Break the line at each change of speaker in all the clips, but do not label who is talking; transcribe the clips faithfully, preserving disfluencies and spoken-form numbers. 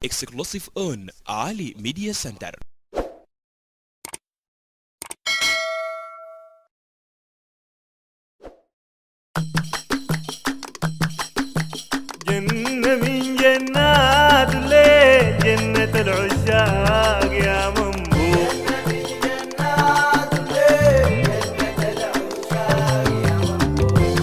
exclusive on Ali Media Center.
جنة من جنات الليل، جنة العشاق يا منبوع. جنة من جنات الليل، جنة العشاق يا منبوع.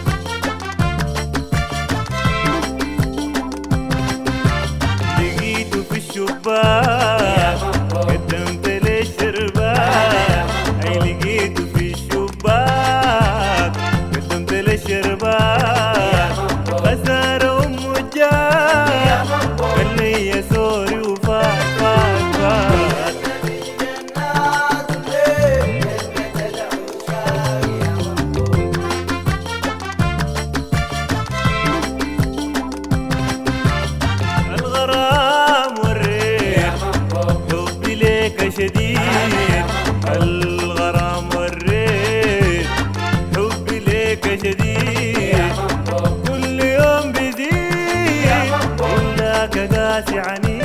لقيته في الشباك قدمت لي الشربات، اي لقيته في الشباك قدمت لي الشربات. خسارة أمه جاء قال لي يا سوري وفات فات فات. جنات الليل، جنة العشاق يا منبوع. الغرام وريت حبي ليك شديد، الغرام وريت حبي ليك شديد. كل يوم بيزيد إلاك قاسي عنيد.